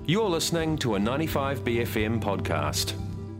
You're listening to a 95BFM podcast.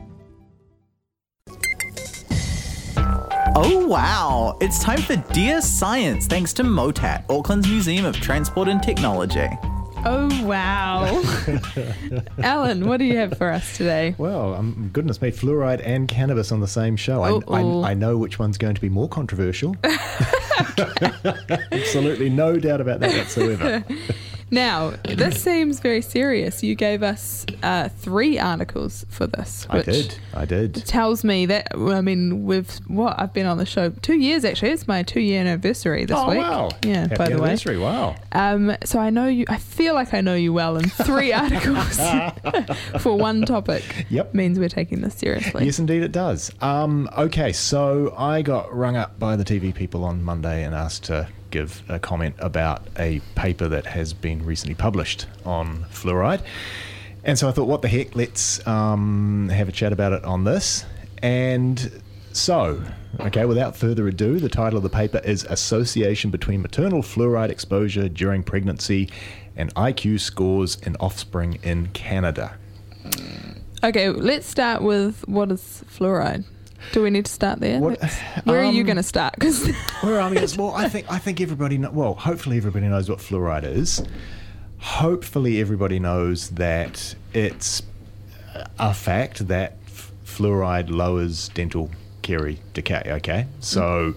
Oh wow, it's time for Dear Science thanks to MOTAT, Auckland's Museum of Transport and Technology. Oh wow. Alan, what do you have for us today? Well, goodness me, fluoride and cannabis on the same show. I know which one's going to be more controversial. Absolutely no doubt about that whatsoever. Now, this seems very serious. You gave us 3 articles for this. I did. Tells me that, I've been on the show 2 years actually. It's my 2-year anniversary this week. Oh, wow. Yeah, Happy by the way. anniversary, wow. So I feel like I know you well, and 3 articles for one topic means we're taking this seriously. Yes, indeed it does. Okay, so I got rung up by the TV people on Monday and asked to give a comment about a paper that has been recently published on fluoride. And so I thought, what the heck, let's have a chat about it on this. And so, okay, without further ado, the title of the paper is Association Between Maternal Fluoride Exposure During Pregnancy and IQ Scores in Offspring in Canada. Okay, let's start with what is fluoride? Do we need to start there? Where are you going to start? Where I think everybody hopefully everybody knows what fluoride is. Hopefully everybody knows that it's a fact that fluoride lowers dental carie decay. Okay, so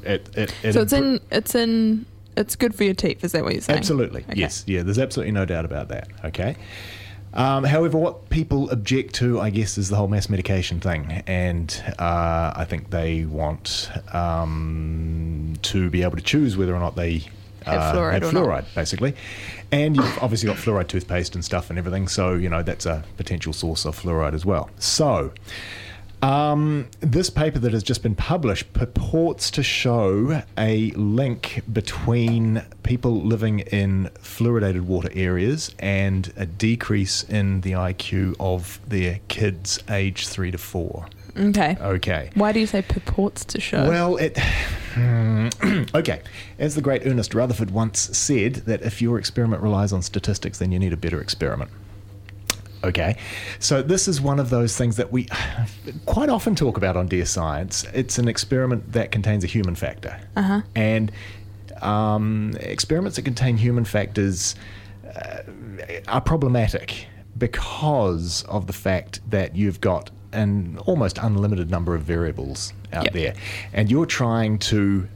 it's good for your teeth. Is that what you're saying? Absolutely, okay. Yes, yeah. There's absolutely no doubt about that. Okay. However, what people object to, I guess, is the whole mass medication thing, and I think they want to be able to choose whether or not they have fluoride, basically. And you've obviously got fluoride toothpaste and stuff and everything, so that's a potential source of fluoride as well. So, this paper that has just been published purports to show a link between people living in fluoridated water areas and a decrease in the IQ of their kids aged 3 to 4. Okay. Why do you say purports to show? Well, okay. As the great Ernest Rutherford once said, that if your experiment relies on statistics, then you need a better experiment. Okay, so this is one of those things that we quite often talk about on Dear Science. It's an experiment that contains a human factor. And experiments that contain human factors are problematic because of the fact that you've got an almost unlimited number of variables out there, and you're trying to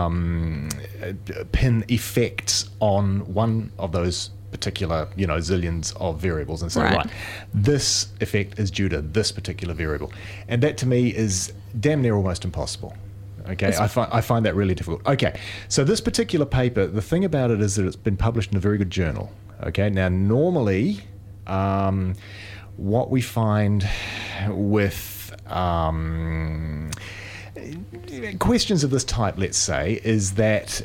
pin effects on one of those particular, zillions of variables and say, right, this effect is due to this particular variable. And that to me is damn near almost impossible. Okay, I find that really difficult. Okay, so this particular paper, the thing about it is that it's been published in a very good journal. Okay, now normally what we find with questions of this type, let's say, is that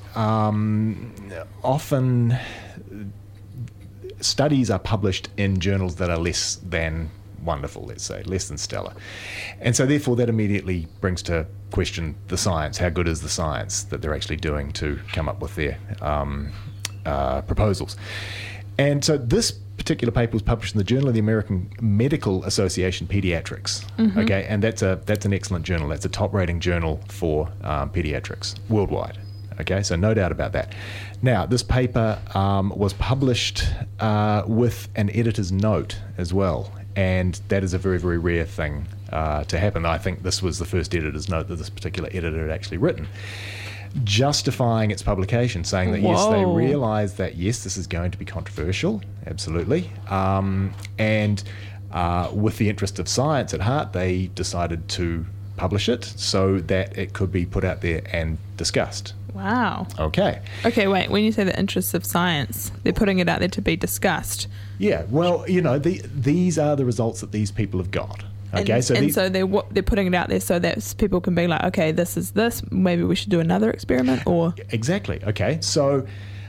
often studies are published in journals that are less than wonderful, let's say, less than stellar. And so therefore that immediately brings to question the science. How good is the science that they're actually doing to come up with their proposals? And so this particular paper was published in the Journal of the American Medical Association Pediatrics. Okay, and that's an excellent journal. That's a top rating journal for pediatrics worldwide. Okay, so no doubt about that. Now, this paper was published with an editor's note as well, and that is a very, very rare thing to happen. I think this was the first editor's note that this particular editor had actually written, justifying its publication, saying that yes, they realise that yes, this is going to be controversial, absolutely, and with the interest of science at heart, they decided to publish it so that it could be put out there and discussed. Wow. Okay, wait, when you say the interests of science, they're putting it out there to be discussed. Yeah, well, these are the results that these people have got. Okay, so they're putting it out there so that people can be like, okay, this is this, maybe we should do another experiment, or... Exactly, okay, so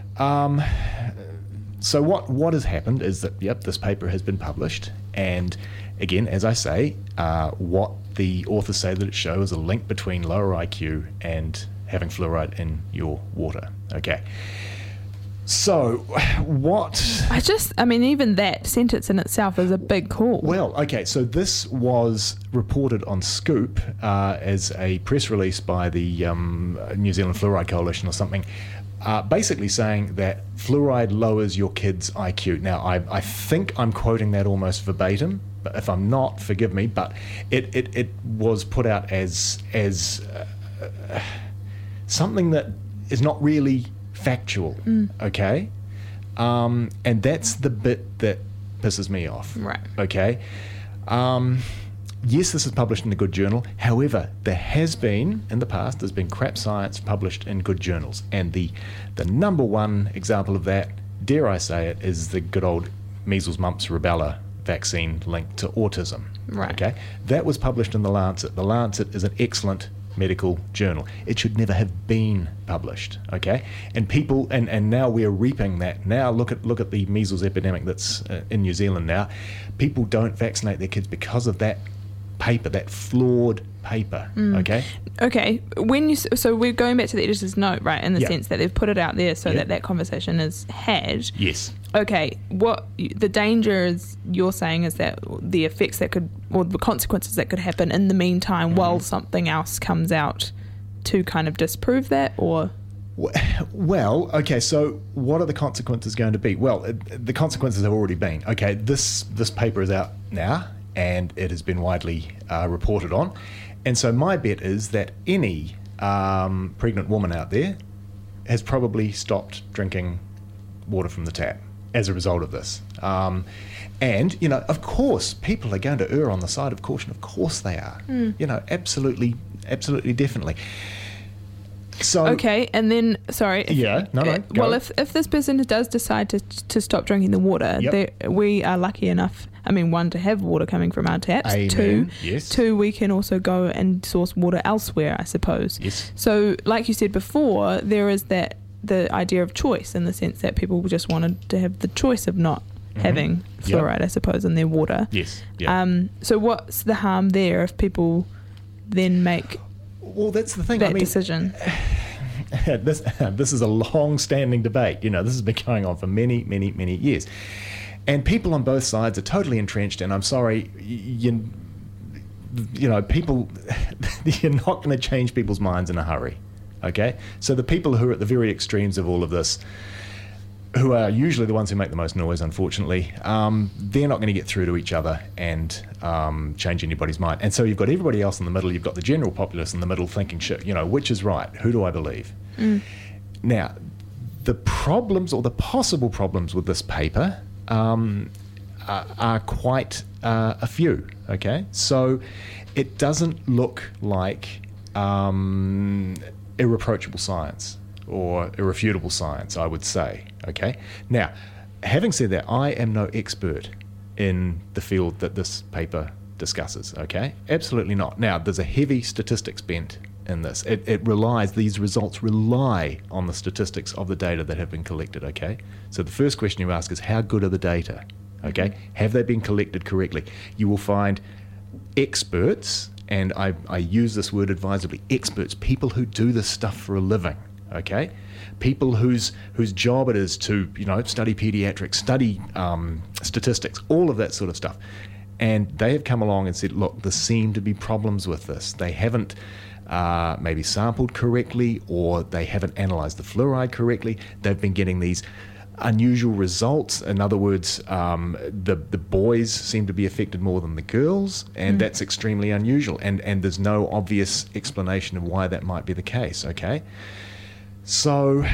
what has happened is that, this paper has been published, and again, as I say, what the authors say that it shows a link between lower IQ and having fluoride in your water. Okay. So, what... even that sentence in itself is a big call. Well, okay, so this was reported on Scoop as a press release by the New Zealand Fluoride Coalition or something, basically saying that fluoride lowers your kid's IQ. Now, I think I'm quoting that almost verbatim, but if I'm not, forgive me, but it was put out as something that is not really factual, okay? And that's the bit that pisses me off. Right. Okay? Yes, this is published in a good journal. However, there has been, in the past, there's been crap science published in good journals. And the number one example of that, dare I say it, is the good old measles, mumps, rubella vaccine linked to autism. Right. Okay? That was published in The Lancet. The Lancet is an excellent medical journal. It should never have been published, okay? And people, and now we're reaping that. Now look at the measles epidemic that's in New Zealand now. People don't vaccinate their kids because of that paper, that flawed paper, okay? Okay, so we're going back to the editor's note, right, in the sense that they've put it out there so that conversation is had. Yes. Okay, what the danger is you're saying is that the effects that could, or the consequences that could happen in the meantime while something else comes out to kind of disprove that, or? Well, okay, so what are the consequences going to be? Well, the consequences have already been. Okay, this paper is out now, and it has been widely reported on. And so my bet is that any pregnant woman out there has probably stopped drinking water from the tap as a result of this. And, of course, people are going to err on the side of caution. Of course they are. Absolutely, definitely. So, okay, and then, sorry. Well, if this person does decide to stop drinking the water, we are lucky enough, one, to have water coming from our taps. Amen. Two, we can also go and source water elsewhere, I suppose. Yes. So, like you said before, there is the idea of choice, in the sense that people just wanted to have the choice of not having fluoride, I suppose, in their water. Yes. Yeah. So what's the harm there if people then make... Well, that's the thing. That decision. This is a long-standing debate. This has been going on for many, many, many years, and people on both sides are totally entrenched. And I'm sorry, people, you're not going to change people's minds in a hurry. Okay, so the people who are at the very extremes of all of this, who are usually the ones who make the most noise, unfortunately, they're not going to get through to each other and change anybody's mind. And so you've got everybody else in the middle. You've got the general populace in the middle thinking, shit, which is right? Who do I believe? Now, the problems, or the possible problems with this paper are quite a few, okay? So it doesn't look like irreproachable science or irrefutable science, I would say, okay? Now, having said that, I am no expert in the field that this paper discusses, okay? Absolutely not. Now, there's a heavy statistics bent in this. These results rely on the statistics of the data that have been collected, okay? So the first question you ask is, how good are the data, okay? Have they been collected correctly? You will find experts, and I use this word advisedly, experts, people who do this stuff for a living, okay? People whose job it is to, study pediatrics, study statistics, all of that sort of stuff. And they have come along and said, look, there seem to be problems with this. They haven't maybe sampled correctly, or they haven't analysed the fluoride correctly. They've been getting these unusual results. In other words, the boys seem to be affected more than the girls, and that's extremely unusual. And there's no obvious explanation of why that might be the case, okay? So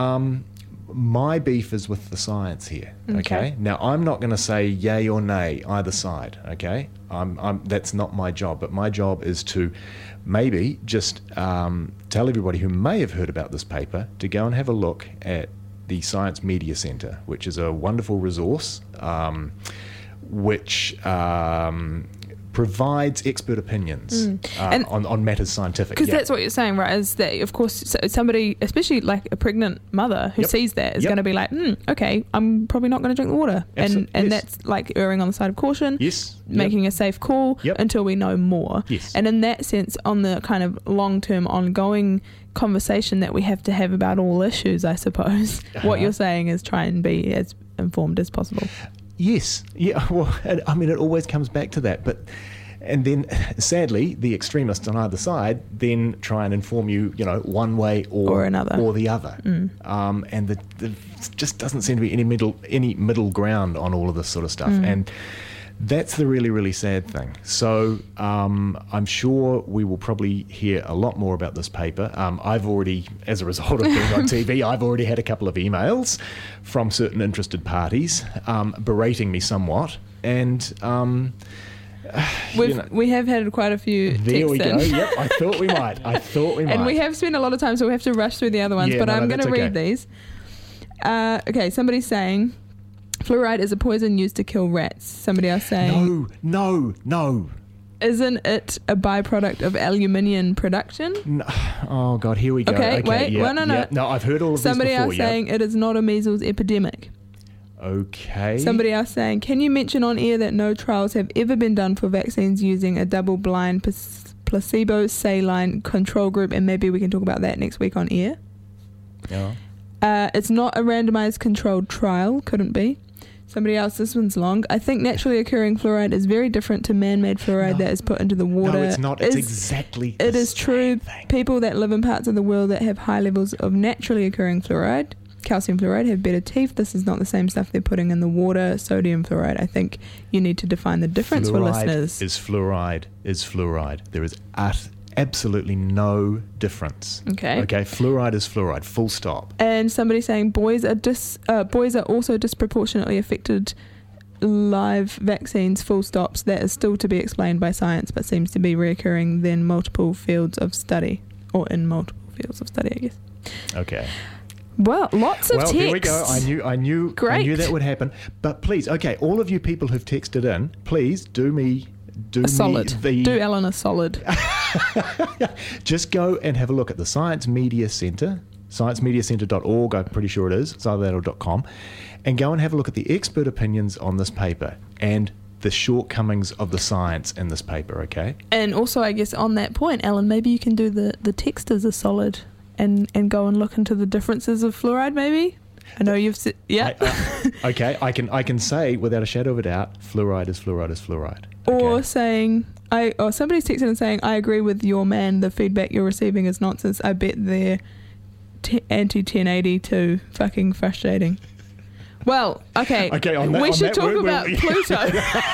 my beef is with the science here, okay? Now, I'm not going to say yay or nay either side, okay? That's not my job, but my job is to maybe just tell everybody who may have heard about this paper to go and have a look at the Science Media Centre, which is a wonderful resource, which provides expert opinions on matters scientific. Because that's what you're saying, right? Is that, of course, somebody, especially like a pregnant mother who sees that, is going to be like, okay, I'm probably not going to drink the water. And that's like erring on the side of caution, making a safe call until we know more. And in that sense, on the kind of long-term ongoing conversation that we have to have about all issues, I suppose, what you're saying is try and be as informed as possible. Yes. Yeah. Well, I mean, it always comes back to that. And then, sadly, the extremists on either side then try and inform you, one way or another, or the other. And there just doesn't seem to be any middle ground on all of this sort of stuff. And that's the really, really sad thing. So I'm sure we will probably hear a lot more about this paper. I've already, as a result of being on TV, I've already had a couple of emails from certain interested parties berating me somewhat. And we have had quite a few there we go. in. Yep, I thought we might. And we have spent a lot of time, so we have to rush through the other ones. I'm going to read these. Okay, somebody's saying fluoride is a poison used to kill rats. Somebody else saying no. Isn't it a byproduct of aluminium production? No. Oh God, here we go. Okay, wait. Yeah, no. No, I've heard all of somebody this before. Somebody else saying it is not a measles epidemic. Okay. Somebody else saying, can you mention on air that no trials have ever been done for vaccines using a double-blind placebo saline control group, and maybe we can talk about that next week on air. Yeah. It's not a randomized controlled trial. Couldn't be. Somebody else, this one's long. I think naturally occurring fluoride is very different to man-made fluoride that is put into the water. No, it's not. It's exactly the It is true. thing. People that live in parts of the world that have high levels of naturally occurring fluoride, calcium fluoride, have better teeth. This is not the same stuff they're putting in the water. Sodium fluoride. I think you need to define the difference for listeners. Fluoride is fluoride. There is absolutely no difference. Okay. Fluoride is fluoride. Full stop. And somebody saying boys are also disproportionately affected. Live vaccines. Full stops. That is still to be explained by science, but seems to be reoccurring in multiple fields of study, I guess. Okay. Well, lots of text. Here we go. I knew that would happen. But please, all of you people who've texted in, please do Ellen a solid. Just go and have a look at the Science Media Centre, sciencemediacentre.org, I'm pretty sure it is, it's either that or .com, and go and have a look at the expert opinions on this paper and the shortcomings of the science in this paper, okay? And also, I guess, on that point, Ellen, maybe you can do the texters a solid and go and look into the differences of fluoride, maybe? I know you've said, yeah. Okay, I can say without a shadow of a doubt, fluoride is fluoride is fluoride. Okay. Or saying, somebody's texting and saying, I agree with your man, the feedback you're receiving is nonsense. I bet they're anti-1080 too. Fucking frustrating. Well, okay. We should talk about Pluto.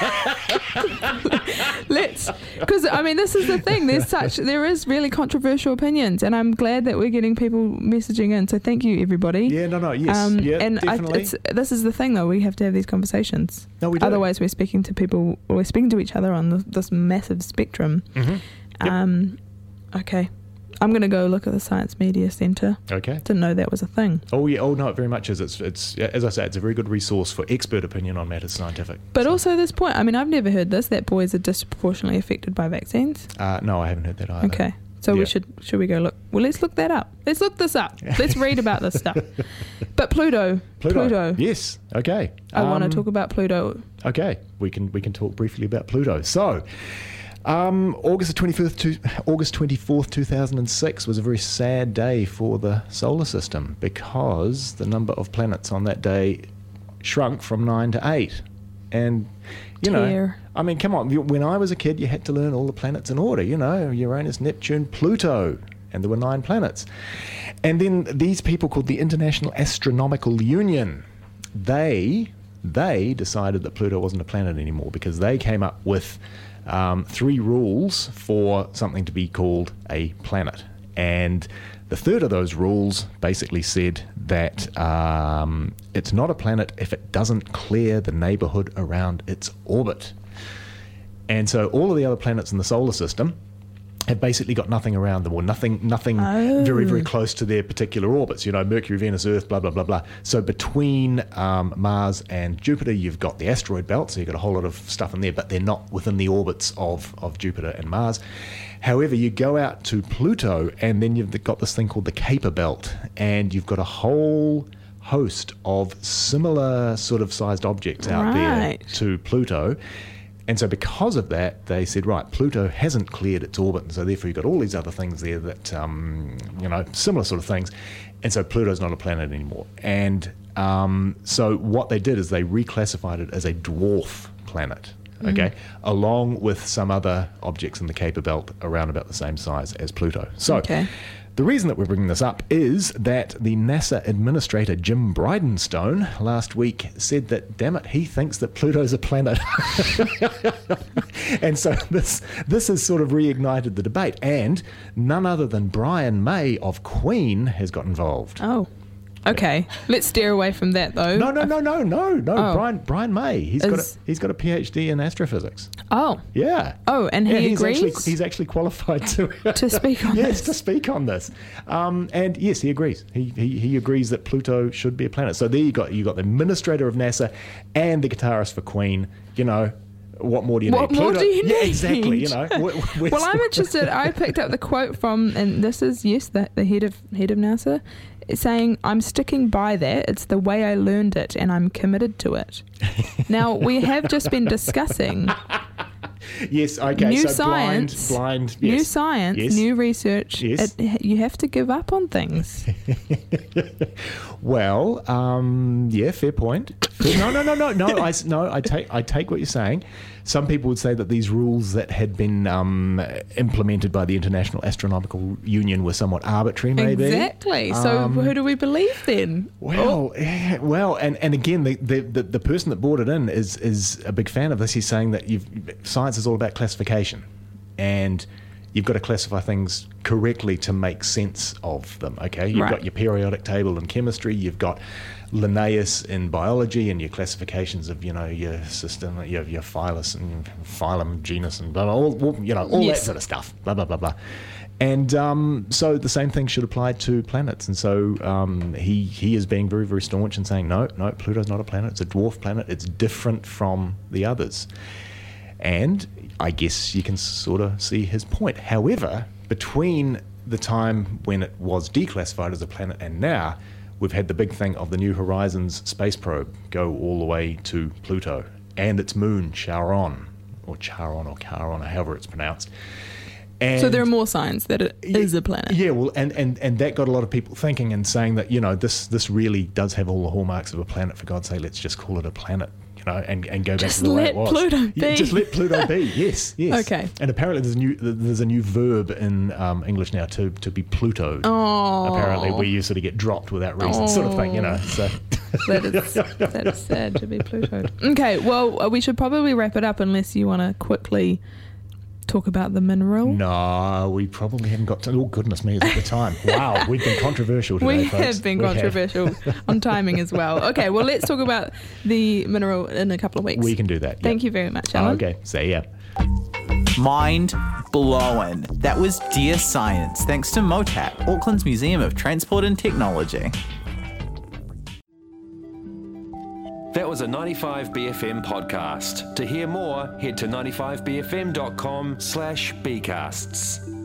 Because this is the thing. There is really controversial opinions, and I'm glad that we're getting people messaging in. So thank you, everybody. Yeah, yes, and definitely. This is the thing, though. We have to have these conversations. No, we do. Otherwise, we're speaking to people. We're speaking to each other on this massive spectrum. Mm-hmm. Yep. Okay. I'm going to go look at the Science Media Centre. Okay. Didn't know that was a thing. Oh, yeah. Oh, no, it very much is. It's as I say, it's a very good resource for expert opinion on matters scientific. But also this point, I've never heard this, that boys are disproportionately affected by vaccines. No, I haven't heard that either. Okay. So we should we go look? Well, let's look that up. Let's look this up. Let's read about this stuff. But Pluto. Yes. Okay. I want to talk about Pluto. Okay. We can talk briefly about Pluto. So, August 24th, 2006 was a very sad day for the solar system because the number of planets on that day shrunk from 9 to 8. And, come on, when I was a kid, you had to learn all the planets in order, Uranus, Neptune, Pluto, and there were 9 planets. And then these people called the International Astronomical Union, they decided that Pluto wasn't a planet anymore because they came up with 3 rules for something to be called a planet. And the third of those rules basically said that it's not a planet if it doesn't clear the neighborhood around its orbit. And so all of the other planets in the solar system have basically got nothing around them, or nothing very, very close to their particular orbits. Mercury, Venus, Earth, blah, blah, blah, blah. So between Mars and Jupiter, you've got the asteroid belt, so you've got a whole lot of stuff in there, but they're not within the orbits of Jupiter and Mars. However, you go out to Pluto, and then you've got this thing called the Kuiper Belt, and you've got a whole host of similar sort of sized objects out there to Pluto. And so because of that, they said, right, Pluto hasn't cleared its orbit, and so therefore you've got all these other things there that, similar sort of things. And so Pluto's not a planet anymore. And so what they did is they reclassified it as a dwarf planet, okay, along with some other objects in the Kuiper Belt around about the same size as Pluto. So the reason that we're bringing this up is that the NASA administrator, Jim Bridenstone, last week said that, damn it, he thinks that Pluto's a planet. And so this has sort of reignited the debate. And none other than Brian May of Queen has got involved. Oh. Okay, let's steer away from that though. No. Oh. Brian May. He's got a PhD in astrophysics. Oh. Yeah. Oh, and he agrees. He's actually qualified to speak on this. Yes, to speak on this. And yes, he agrees. He agrees that Pluto should be a planet. So there you got the administrator of NASA and the guitarist for Queen. What more do you need? What more do you need? Yeah, exactly. Well, I'm interested. I picked up the quote from, and this is the head of NASA, saying, "I'm sticking by that. It's the way I learned it, and I'm committed to it." Now we have just been discussing. Yes. Okay. New so science, blind. Yes. New science, yes. New research. Yes. You have to give up on things. Well, yeah, fair point. No. I take what you're saying. Some people would say that these rules that had been implemented by the International Astronomical Union were somewhat arbitrary, maybe. Exactly. So who do we believe then? Well, and again, the person that brought it in is a big fan of this. He's saying that science is all about classification, and you've got to classify things correctly to make sense of them. Okay, you've got your periodic table in chemistry, you've got Linnaeus in biology, and your classifications of your system, your phylus and phylum, genus, and blah blah, all that sort of stuff. Blah blah blah blah. And so the same thing should apply to planets. And so he is being very, very staunch and saying, no, Pluto's not a planet. It's a dwarf planet. It's different from the others. And I guess you can sort of see his point. However, between the time when it was declassified as a planet and now, we've had the big thing of the New Horizons space probe go all the way to Pluto and its moon, Charon, or however it's pronounced. And so there are more signs that it is a planet. Yeah, well, and that got a lot of people thinking and saying that, this really does have all the hallmarks of a planet. For God's sake, let's just call it a planet, and go back to the way it was. Just let Pluto be. Yes. Okay. And apparently there's a new verb in English now to be Plutoed. Oh. Apparently, where you sort of get dropped without reason, sort of thing, So. That is sad to be Plutoed. Okay, well, we should probably wrap it up unless you want to quickly talk about the mineral. No, we probably haven't got to. Oh, goodness me, is it the time? Wow, we've been controversial today, folks. We have been controversial on timing as well. Okay, well, let's talk about the mineral in a couple of weeks. We can do that. Thank you very much, Alan. Okay, see ya. Mind blown. That was Dear Science, thanks to MOTAT, Auckland's Museum of Transport and Technology. That was a 95BFM podcast. To hear more, head to 95bfm.com/bcasts.